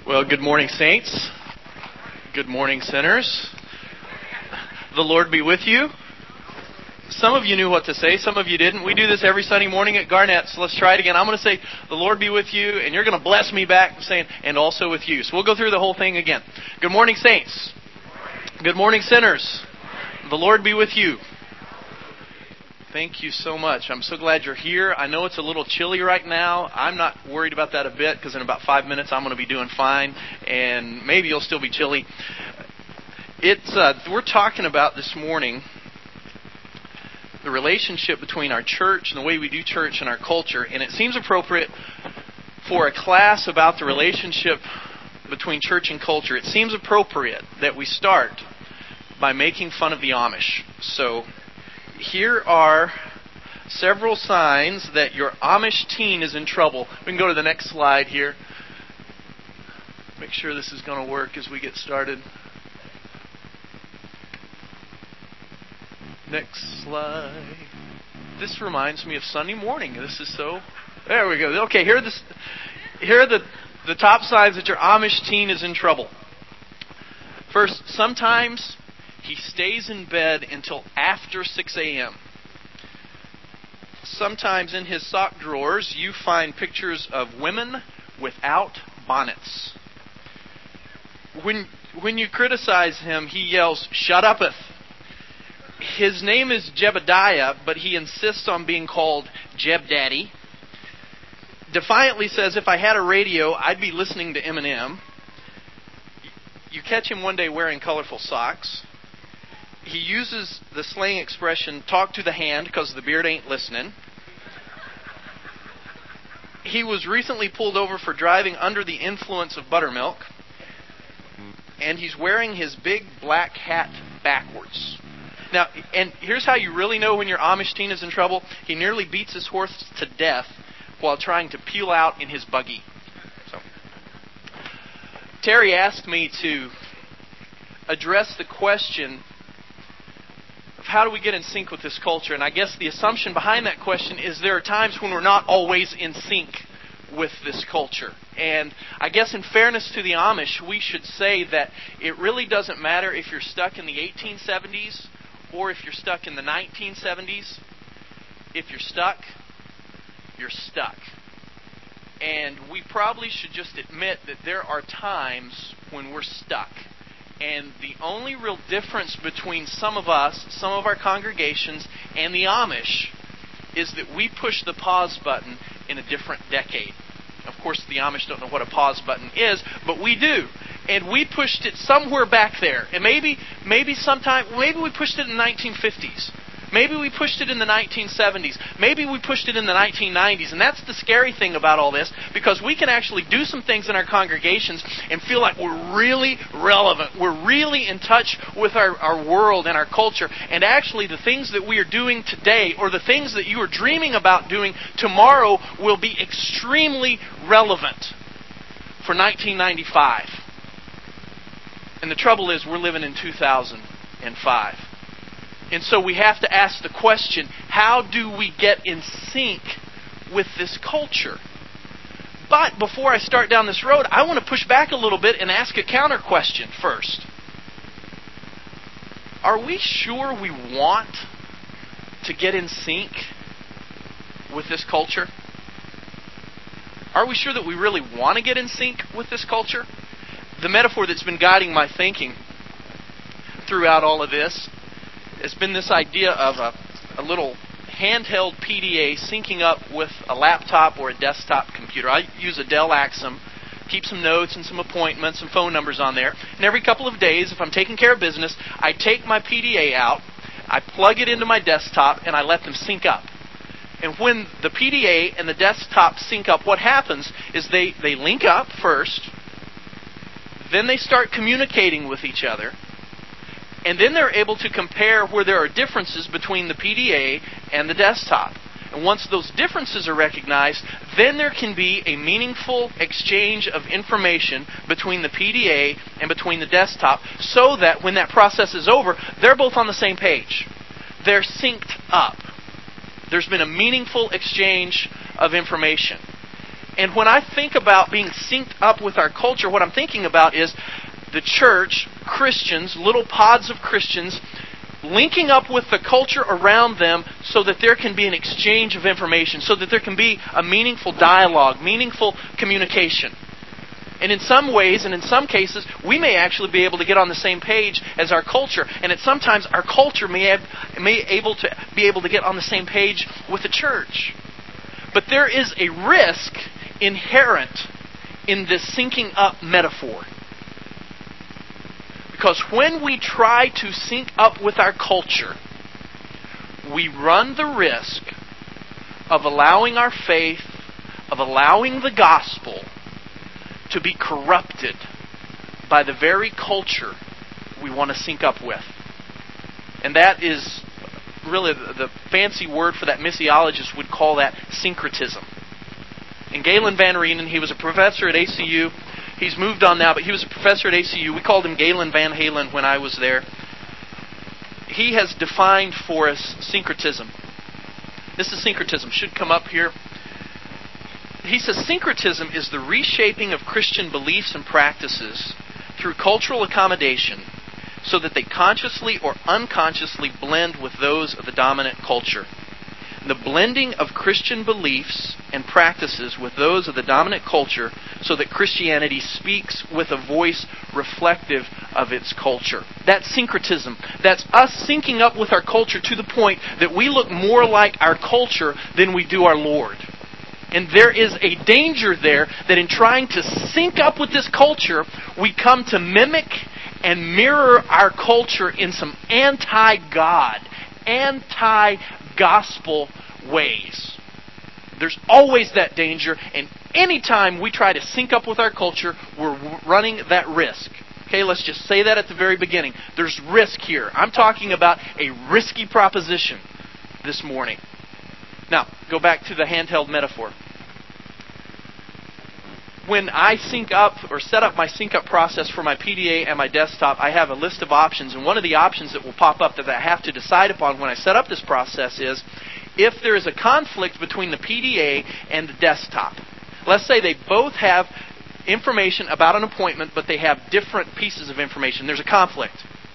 Well, good morning, saints. Good morning, sinners. The Lord be with you. Some of you knew what to say, some of you didn't. We do this every Sunday morning at Garnett, so let's try it again. I'm going to say, the Lord be with you, and you're going to bless me back saying, and also with you. So we'll go through the whole thing again. Good morning, saints. Good morning, sinners. The Lord be with you. Thank you so much. I'm so glad you're here. I know it's a little chilly right now. I'm not worried about that a bit because in about 5 minutes I'm going to be doing fine, and maybe you'll still be chilly. We're talking about this morning the relationship between our church and the way we do church and our culture, and it seems appropriate for a class about the relationship between church and culture. It seems appropriate that we start by making fun of the Amish. So here are several signs that your Amish teen is in trouble. We can go to the next slide here. Make sure this is going to work as we get started. Next slide. This reminds me of Sunday morning. This is so... There we go. Okay, here are the top signs that your Amish teen is in trouble. First, sometimes he stays in bed until after 6 a.m. Sometimes in his sock drawers you find pictures of women without bonnets. When you criticize him, he yells, "Shut uppeth." His name is Jebediah, but he insists on being called Jeb Daddy. Defiantly says, if I had a radio, I'd be listening to Eminem. You catch him one day wearing colorful socks. He uses the slang expression, talk to the hand, because the beard ain't listening. He was recently pulled over for driving under the influence of buttermilk. And he's wearing his big black hat backwards. Now, and here's how you really know when your Amish teen is in trouble. He nearly beats his horse to death while trying to peel out in his buggy. So, Terry asked me to address the question of how do we get in sync with this culture? And I guess the assumption behind that question is there are times when we're not always in sync with this culture. And I guess in fairness to the Amish, we should say that it really doesn't matter if you're stuck in the 1870s or if you're stuck in the 1970s. If you're stuck, you're stuck. And we probably should just admit that there are times when we're stuck. And the only real difference between some of us, some of our congregations, and the Amish is that we push the pause button in a different decade. Of course, the Amish don't know what a pause button is, but we do. And we pushed it somewhere back there. And maybe we pushed it in the 1950s. Maybe we pushed it in the 1970s. Maybe we pushed it in the 1990s. And that's the scary thing about all this, because we can actually do some things in our congregations and feel like we're really relevant. We're really in touch with our world and our culture. And actually the things that we are doing today, or the things that you are dreaming about doing tomorrow, will be extremely relevant for 1995. And the trouble is, we're living in 2005. And so we have to ask the question, how do we get in sync with this culture? But before I start down this road, I want to push back a little bit and ask a counter question first. Are we sure we want to get in sync with this culture? Are we sure that we really want to get in sync with this culture? The metaphor that's been guiding my thinking throughout all of this has been this idea of a little handheld PDA syncing up with a laptop or a desktop computer. I use a Dell Axum, keep some notes and some appointments and phone numbers on there. And every couple of days, if I'm taking care of business, I take my PDA out, I plug it into my desktop, and I let them sync up. And when the PDA and the desktop sync up, what happens is they link up first, then they start communicating with each other, and then they're able to compare where there are differences between the PDA and the desktop. And once those differences are recognized, then there can be a meaningful exchange of information between the PDA and between the desktop, so that when that process is over, they're both on the same page. They're synced up. There's been a meaningful exchange of information. And when I think about being synced up with our culture, what I'm thinking about is the church, Christians, little pods of Christians, linking up with the culture around them so that there can be an exchange of information, so that there can be a meaningful dialogue, meaningful communication. And in some ways, and in some cases, we may actually be able to get on the same page as our culture. And sometimes our culture may be able to get on the same page with the church. But there is a risk inherent in this syncing up metaphor. Because when we try to sync up with our culture, we run the risk of allowing our faith, of allowing the gospel to be corrupted by the very culture we want to sync up with. And that is really the fancy word for that missiologists would call that syncretism. And Galen Van Reenen, he was a professor at ACU. He's moved on now, but he was a professor at ACU. We called him Galen Van Halen when I was there. He has defined for us syncretism. This is syncretism. Should come up here. He says syncretism is the reshaping of Christian beliefs and practices through cultural accommodation so that they consciously or unconsciously blend with those of the dominant culture. The blending of Christian beliefs and practices with those of the dominant culture so that Christianity speaks with a voice reflective of its culture. That's syncretism. That's us syncing up with our culture to the point that we look more like our culture than we do our Lord. And there is a danger there that in trying to sync up with this culture, we come to mimic and mirror our culture in some anti-God, anti-gospel ways. There's always that danger, and anytime we try to sync up with our culture, we're running that risk. Okay, let's just say that at the very beginning. There's risk here. I'm talking about a risky proposition this morning. Now, go back to the handheld metaphor. When I sync up or set up my sync up process for my PDA and my desktop, I have a list of options. And one of the options that will pop up that I have to decide upon when I set up this process is if there is a conflict between the PDA and the desktop. Let's say they both have information about an appointment, but they have different pieces of information. There's a conflict.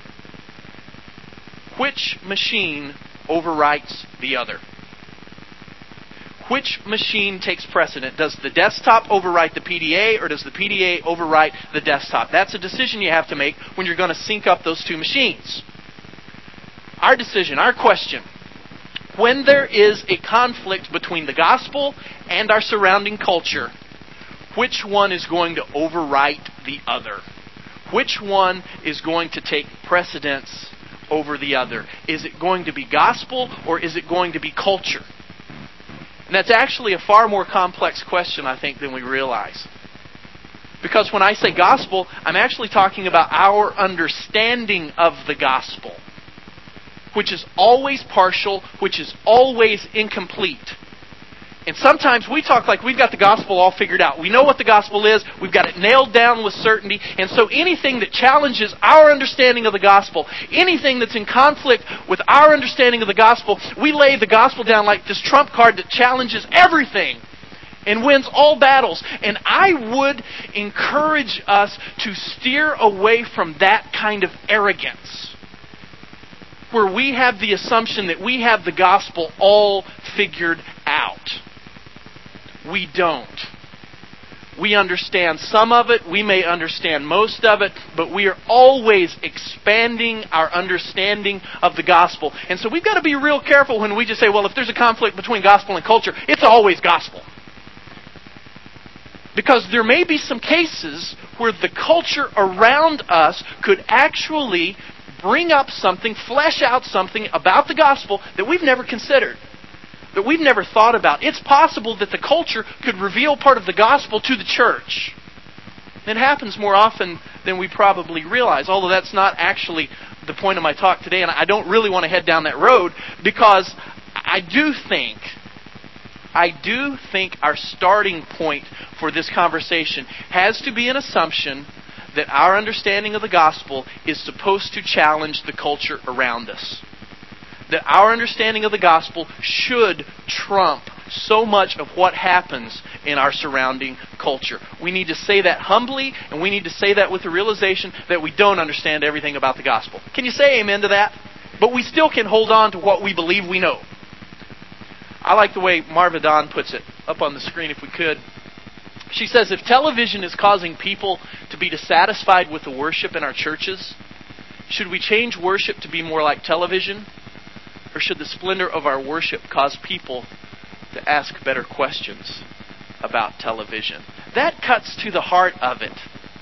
Which machine overwrites the other? Which machine takes precedent? Does the desktop overwrite the PDA, or does the PDA overwrite the desktop? That's a decision you have to make when you're going to sync up those two machines. Our decision, our question, when there is a conflict between the gospel and our surrounding culture, which one is going to overwrite the other? Which one is going to take precedence over the other? Is it going to be gospel, or is it going to be culture? And that's actually a far more complex question, I think, than we realize. Because when I say gospel, I'm actually talking about our understanding of the gospel, which is always partial, which is always incomplete. And sometimes we talk like we've got the gospel all figured out. We know what the gospel is. We've got it nailed down with certainty. And so anything that challenges our understanding of the gospel, anything that's in conflict with our understanding of the gospel, we lay the gospel down like this trump card that challenges everything and wins all battles. And I would encourage us to steer away from that kind of arrogance, where we have the assumption that we have the gospel all figured out. We don't. We understand some of it, we may understand most of it, but we are always expanding our understanding of the gospel. And so we've got to be real careful when we just say, well, if there's a conflict between gospel and culture, it's always gospel. Because there may be some cases where the culture around us could actually bring up something, flesh out something about the gospel that we've never considered, that we've never thought about. It's possible that the culture could reveal part of the gospel to the church. It happens more often than we probably realize, although that's not actually the point of my talk today, and I don't really want to head down that road, because I do think our starting point for this conversation has to be an assumption that our understanding of the gospel is supposed to challenge the culture around us. That our understanding of the gospel should trump so much of what happens in our surrounding culture. We need to say that humbly, and we need to say that with the realization that we don't understand everything about the gospel. Can you say amen to that? But we still can hold on to what we believe we know. I like the way Marva Dawn puts it, up on the screen if we could. She says, if television is causing people to be dissatisfied with the worship in our churches, should we change worship to be more like television? Or should the splendor of our worship cause people to ask better questions about television? That cuts to the heart of it.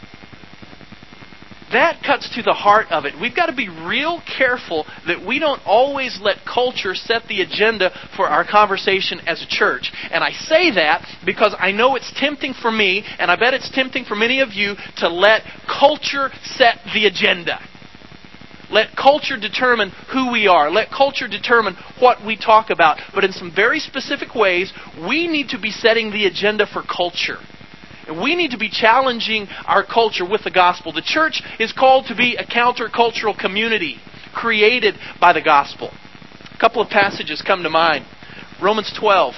That cuts to the heart of it. We've got to be real careful that we don't always let culture set the agenda for our conversation as a church. And I say that because I know it's tempting for me, and I bet it's tempting for many of you, to let culture set the agenda. Let culture determine who we are. Let culture determine what we talk about. But in some very specific ways, we need to be setting the agenda for culture. And we need to be challenging our culture with the gospel. The church is called to be a countercultural community created by the gospel. A couple of passages come to mind. Romans 12.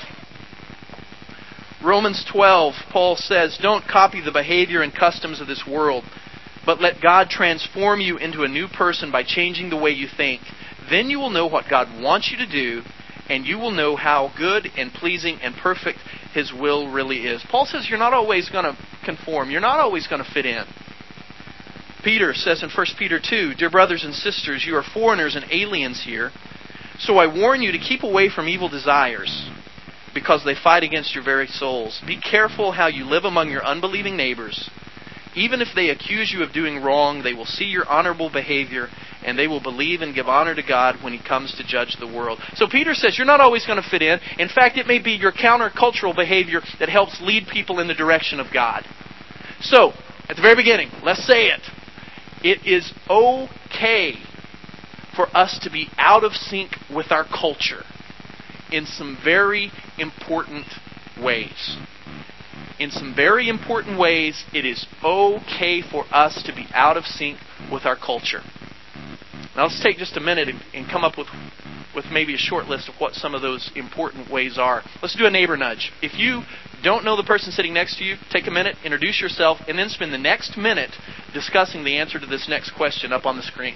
Romans 12, Paul says, don't copy the behavior and customs of this world, but let God transform you into a new person by changing the way you think. Then you will know what God wants you to do, and you will know how good and pleasing and perfect His will really is. Paul says you're not always going to conform. You're not always going to fit in. Peter says in 1 Peter 2, dear brothers and sisters, you are foreigners and aliens here. So I warn you to keep away from evil desires, because they fight against your very souls. Be careful how you live among your unbelieving neighbors. Even if they accuse you of doing wrong, they will see your honorable behavior, and they will believe and give honor to God when He comes to judge the world. So Peter says you're not always going to fit in. In fact, it may be your countercultural behavior that helps lead people in the direction of God. So, at the very beginning, let's say it. It is okay for us to be out of sync with our culture in some very important ways. In some very important ways, it is okay for us to be out of sync with our culture. Now let's take just a minute and come up with maybe a short list of what some of those important ways are. Let's do a neighbor nudge. If you don't know the person sitting next to you, take a minute, introduce yourself, and then spend the next minute discussing the answer to this next question up on the screen.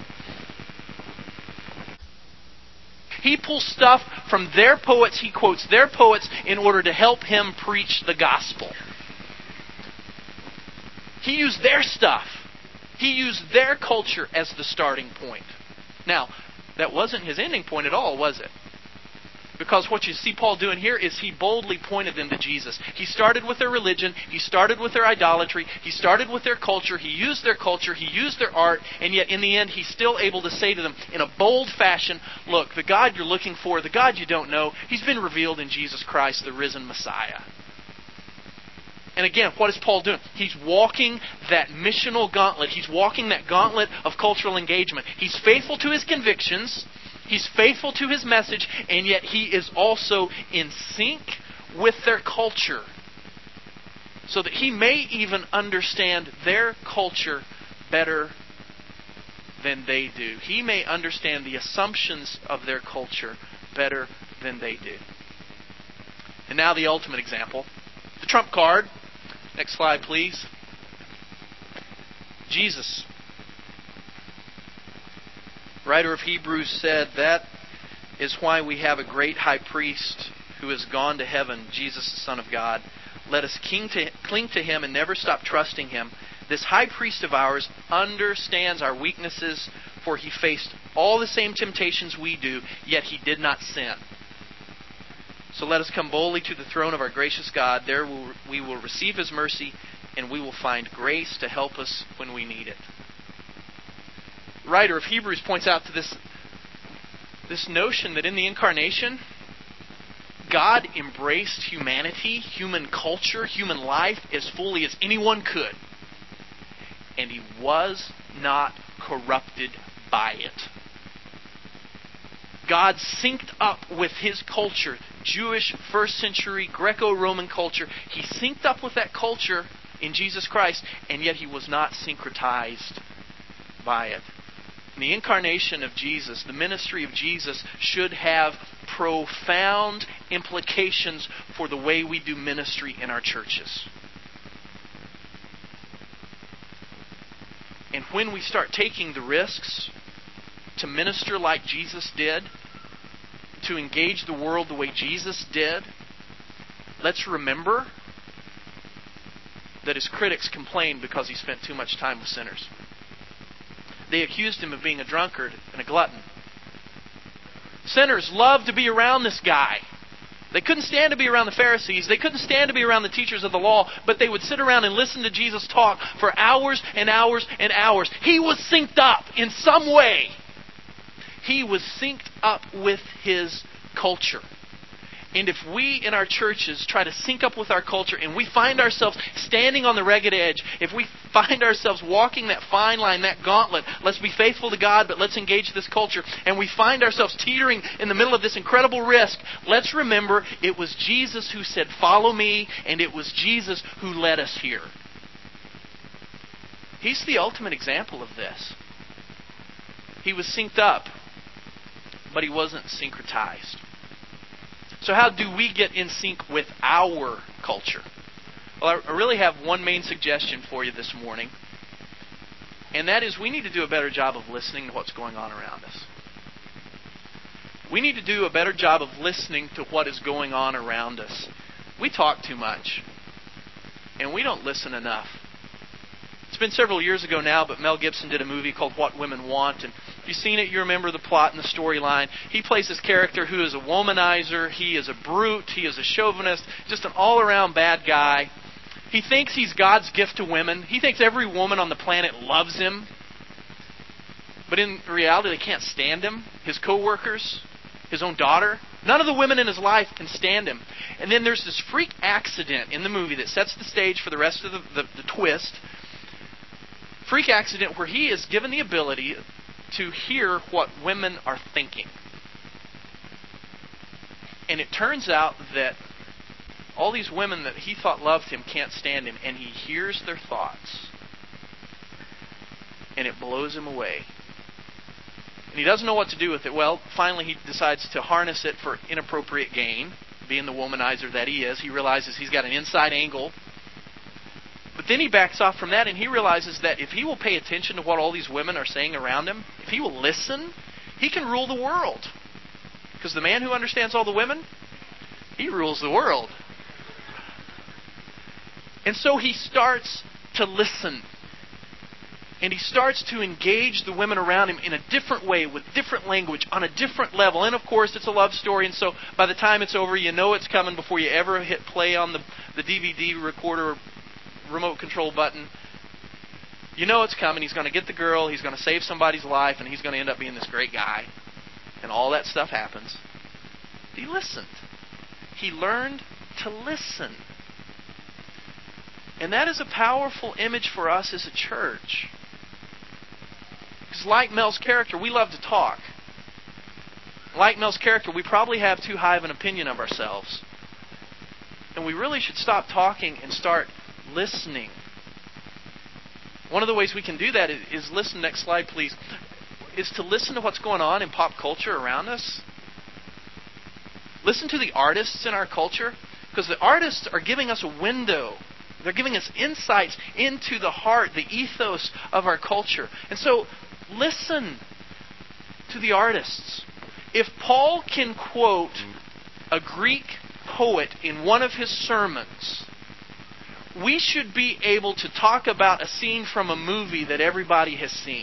He pulls stuff from their poets, he quotes their poets in order to help him preach the gospel. He used their stuff. He used their culture as the starting point. Now, that wasn't his ending point at all, was it? Because what you see Paul doing here is he boldly pointed them to Jesus. He started with their religion. He started with their idolatry. He started with their culture. He used their culture. He used their art. And yet in the end, he's still able to say to them in a bold fashion, look, the God you're looking for, the God you don't know, He's been revealed in Jesus Christ, the risen Messiah. And again, what is Paul doing? He's walking that missional gauntlet. He's walking that gauntlet of cultural engagement. He's faithful to his convictions. He's faithful to his message. And yet he is also in sync with their culture, so that he may even understand their culture better than they do. He may understand the assumptions of their culture better than they do. And now the ultimate example. The trump card. Next slide, please. Jesus. Writer of Hebrews said that is why we have a great high priest who has gone to heaven, Jesus, the Son of God. Let us cling to Him and never stop trusting Him. This high priest of ours understands our weaknesses, for He faced all the same temptations we do, yet He did not sin. So let us come boldly to the throne of our gracious God. There we will receive His mercy, and we will find grace to help us when we need it. The writer of Hebrews points out to this notion that in the incarnation, God embraced humanity, human culture, human life as fully as anyone could. And He was not corrupted by it. God synced up with His culture, Jewish, first century, Greco-Roman culture. He synced up with that culture in Jesus Christ, and yet He was not syncretized by it. In the incarnation of Jesus, the ministry of Jesus should have profound implications for the way we do ministry in our churches. And when we start taking the risks to minister like Jesus did, to engage the world the way Jesus did, let's remember that his critics complained because he spent too much time with sinners. They accused him of being a drunkard and a glutton. Sinners loved to be around this guy. They couldn't stand to be around the Pharisees. They couldn't stand to be around the teachers of the law, but they would sit around and listen to Jesus talk for hours and hours and hours. He was synced up in some way. He was synced up with his culture. And if we in our churches try to sync up with our culture and we find ourselves standing on the ragged edge, if we find ourselves walking that fine line, that gauntlet, let's be faithful to God, but let's engage this culture, and we find ourselves teetering in the middle of this incredible risk, let's remember it was Jesus who said, "Follow me," and it was Jesus who led us here. He's the ultimate example of this. He was synced up, but he wasn't syncretized. So how do we get in sync with our culture? Well, I really have one main suggestion for you this morning. And that is we need to do a better job of listening to what's going on around us. We need to do a better job of listening to what is going on around us. We talk too much. And we don't listen enough. It's been several years ago now, but Mel Gibson did a movie called What Women Want. And if you've seen it, you remember the plot and the storyline. He plays this character who is a womanizer. He is a brute. He is a chauvinist. Just an all-around bad guy. He thinks he's God's gift to women. He thinks every woman on the planet loves him. But in reality, they can't stand him. His co-workers, his own daughter, none of the women in his life can stand him. And then there's this freak accident in the movie that sets the stage for the rest of the twist. Freak accident where he is given the ability to hear what women are thinking. And it turns out that all these women that he thought loved him can't stand him, and he hears their thoughts. And it blows him away. And he doesn't know what to do with it. Well, finally he decides to harness it for inappropriate gain. Being the womanizer that he is, he realizes he's got an inside angle. But then he backs off from that and he realizes that if he will pay attention to what all these women are saying around him, if he will listen, he can rule the world. Because the man who understands all the women, he rules the world. And so he starts to listen. And he starts to engage the women around him in a different way, with different language, on a different level. And of course, it's a love story, and so by the time it's over, you know it's coming before you ever hit play on the DVD recorder remote control button. You know it's coming. He's going to get the girl. He's going to save somebody's life. And he's going to end up being this great guy. And all that stuff happens. He listened. He learned to listen. And that is a powerful image for us as a church. Because like Mel's character, we love to talk. Like Mel's character, we probably have too high of an opinion of ourselves. And we really should stop talking and start listening. One of the ways we can do that is listen. Next slide, please. Is to listen to what's going on in pop culture around us. Listen to the artists in our culture, because the artists are giving us a window. They're giving us insights into the heart, the ethos of our culture. And so, listen to the artists. If Paul can quote a Greek poet in one of his sermons, we should be able to talk about a scene from a movie that everybody has seen.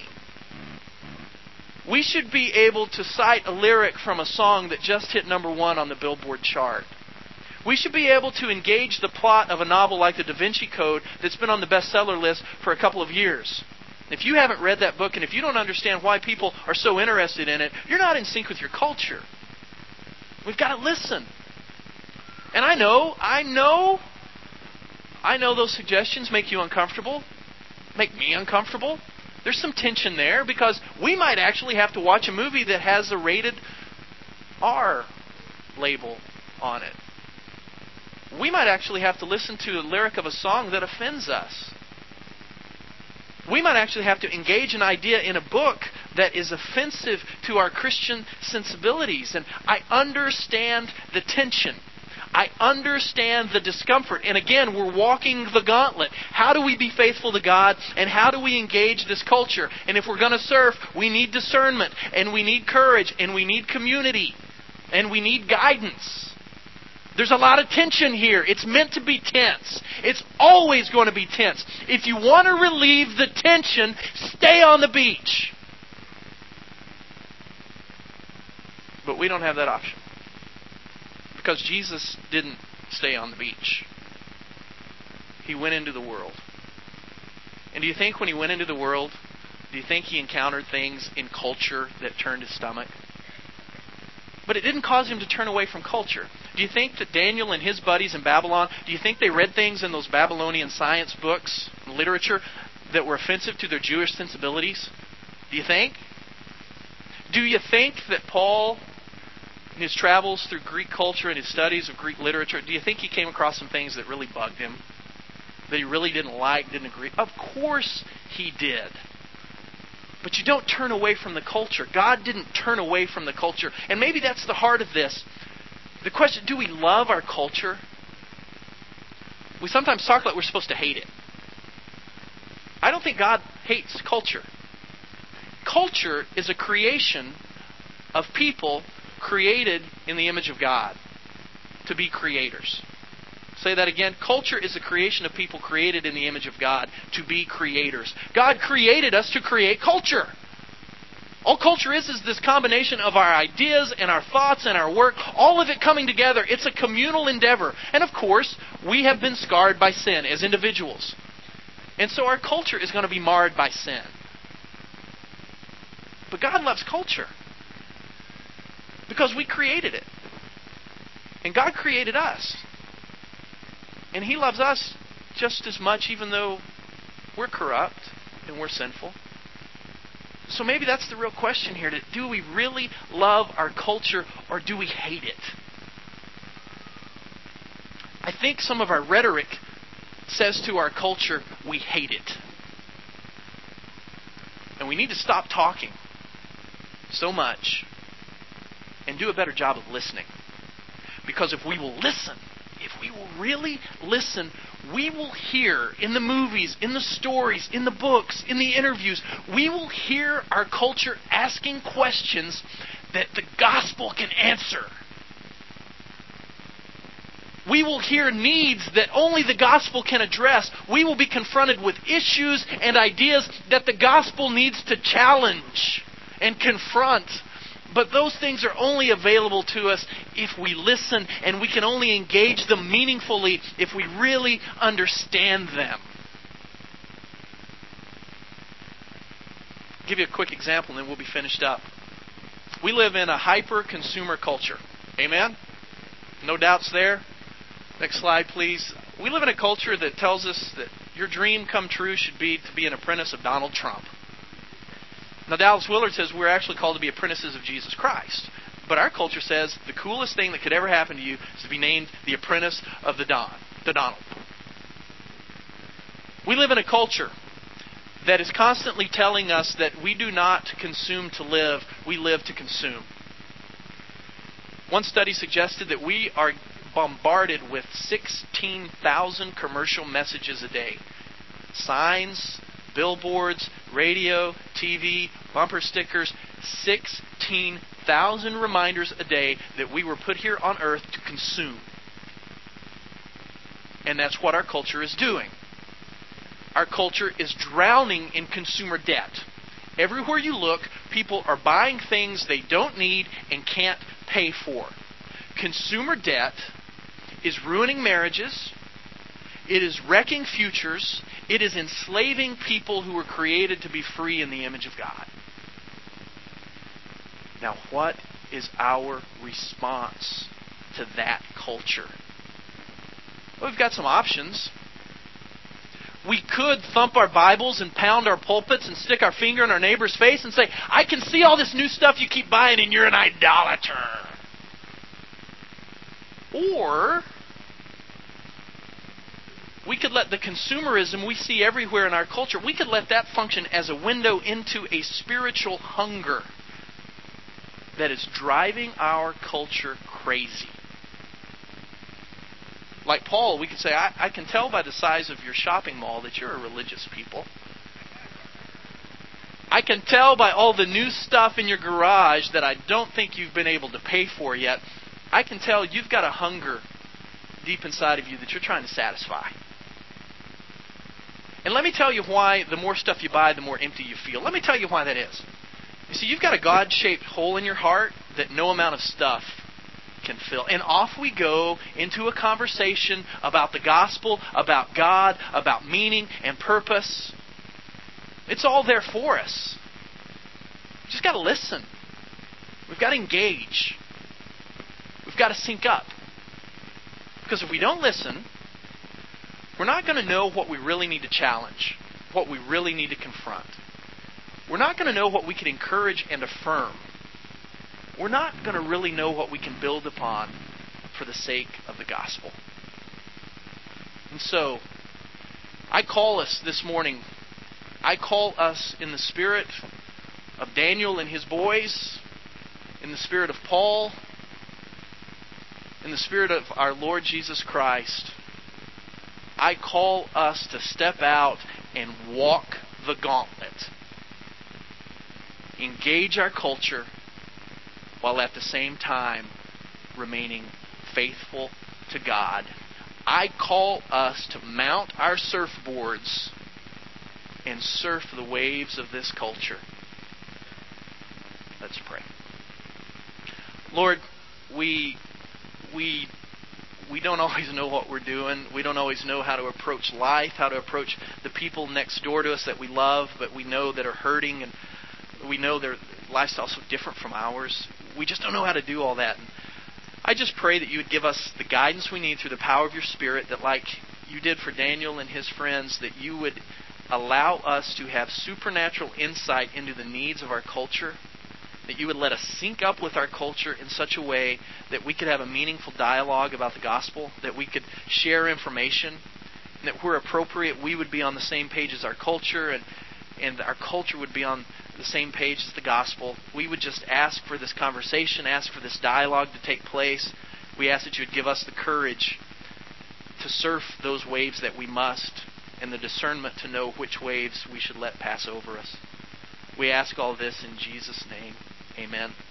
We should be able to cite a lyric from a song that just hit #1 on the Billboard chart. We should be able to engage the plot of a novel like The Da Vinci Code that's been on the bestseller list for a couple of years. If you haven't read that book, and if you don't understand why people are so interested in it, you're not in sync with your culture. We've got to listen. And I know those suggestions make you uncomfortable, make me uncomfortable. There's some tension there because we might actually have to watch a movie that has a rated R label on it. We might actually have to listen to a lyric of a song that offends us. We might actually have to engage an idea in a book that is offensive to our Christian sensibilities. And I understand the tension. I understand the discomfort. And again, we're walking the gauntlet. How do we be faithful to God? And how do we engage this culture? And if we're going to surf, we need discernment. And we need courage. And we need community. And we need guidance. There's a lot of tension here. It's meant to be tense. It's always going to be tense. If you want to relieve the tension, stay on the beach. But we don't have that option. Because Jesus didn't stay on the beach. He went into the world. And do you think when He went into the world, do you think He encountered things in culture that turned His stomach? But it didn't cause Him to turn away from culture. Do you think that Daniel and his buddies in Babylon, do you think they read things in those Babylonian science books, literature, that were offensive to their Jewish sensibilities? Do you think? Do you think that Paul, in his travels through Greek culture and his studies of Greek literature, do you think he came across some things that really bugged him? That he really didn't like, didn't agree? Of course he did. But you don't turn away from the culture. God didn't turn away from the culture. And maybe that's the heart of this. The question, do we love our culture? We sometimes talk like we're supposed to hate it. I don't think God hates culture. Culture is a creation of people created in the image of God to be creators. Say that again. Culture is a creation of people created in the image of God to be creators. God created us to create culture. All culture is this combination of our ideas and our thoughts and our work, all of it coming together. It's a communal endeavor. And of course, we have been scarred by sin as individuals. And so our culture is going to be marred by sin. But God loves culture because we created it. And God created us. And He loves us just as much, even though we're corrupt and we're sinful. So maybe that's the real question here. Do we really love our culture or do we hate it? I think some of our rhetoric says to our culture, we hate it. And we need to stop talking so much and do a better job of listening. Because if we will listen, if we will really listen, we will hear in the movies, in the stories, in the books, in the interviews, we will hear our culture asking questions that the gospel can answer. We will hear needs that only the gospel can address. We will be confronted with issues and ideas that the gospel needs to challenge and confront. But those things are only available to us if we listen, and we can only engage them meaningfully if we really understand them. I'll give you a quick example and then we'll be finished up. We live in a hyper-consumer culture. Amen? No doubts there? Next slide, please. We live in a culture that tells us that your dream come true should be to be an apprentice of Donald Trump. Now, Dallas Willard says we're actually called to be apprentices of Jesus Christ. But our culture says the coolest thing that could ever happen to you is to be named the apprentice of the Donald. We live in a culture that is constantly telling us that we do not consume to live, we live to consume. One study suggested that we are bombarded with 16,000 commercial messages a day. Signs, billboards, radio, TV, bumper stickers, 16,000 reminders a day that we were put here on earth to consume. And that's what our culture is doing. Our culture is drowning in consumer debt. Everywhere you look, people are buying things they don't need and can't pay for. Consumer debt is ruining marriages. It is wrecking futures. It is enslaving people who were created to be free in the image of God. Now, what is our response to that culture? Well, we've got some options. We could thump our Bibles and pound our pulpits and stick our finger in our neighbor's face and say, I can see all this new stuff you keep buying and you're an idolater. Or We could let the consumerism we see everywhere in our culture, we could let that function as a window into a spiritual hunger that is driving our culture crazy. Like Paul, we could say, I can tell by the size of your shopping mall that you're a religious people. I can tell by all the new stuff in your garage that I don't think you've been able to pay for yet. I can tell you've got a hunger deep inside of you that you're trying to satisfy. And let me tell you why the more stuff you buy, the more empty you feel. Let me tell you why that is. You see, you've got a God-shaped hole in your heart that no amount of stuff can fill. And off we go into a conversation about the gospel, about God, about meaning and purpose. It's all there for us. We've just got to listen. We've got to engage. We've got to sync up. Because if we don't listen, we're not going to know what we really need to challenge, what we really need to confront. We're not going to know what we can encourage and affirm. We're not going to really know what we can build upon for the sake of the gospel. And so, I call us this morning, I call us in the spirit of Daniel and his boys, in the spirit of Paul, in the spirit of our Lord Jesus Christ, I call us to step out and walk the gauntlet. Engage our culture while at the same time remaining faithful to God. I call us to mount our surfboards and surf the waves of this culture. Let's pray. Lord, we don't always know what we're doing. We don't always know how to approach life, how to approach the people next door to us that we love, but we know that are hurting, and we know their lifestyle's so different from ours. We just don't know how to do all that. And I just pray that you would give us the guidance we need through the power of your Spirit, that like you did for Daniel and his friends, that you would allow us to have supernatural insight into the needs of our culture, that you would let us sync up with our culture in such a way that we could have a meaningful dialogue about the gospel, that we could share information, and that where appropriate we would be on the same page as our culture, and our culture would be on the same page as the gospel. We would just ask for this conversation, ask for this dialogue to take place. We ask that you would give us the courage to surf those waves that we must, and the discernment to know which waves we should let pass over us. We ask all this in Jesus' name. Amen.